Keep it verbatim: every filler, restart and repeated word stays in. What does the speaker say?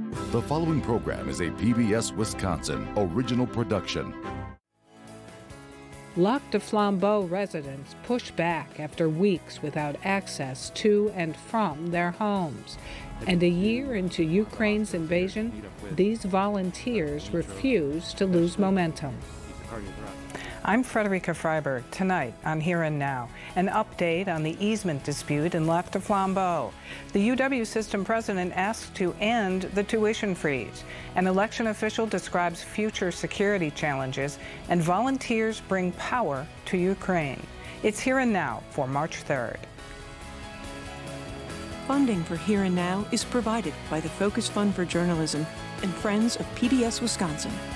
The following program is a P B S Wisconsin original production. Lac du Flambeau residents push back after weeks without access to and from their homes. And a year into Ukraine's invasion, these volunteers refuse to lose momentum. I'm Frederica Freiberg. Tonight on Here and Now, an update on the easement dispute in Lac du Flambeau. The U W system president asked to end the tuition freeze. An election official describes future security challenges, and volunteers bring power to Ukraine. It's Here and Now for March third. Funding for Here and Now is provided by the Focus Fund for Journalism and Friends of P B S Wisconsin.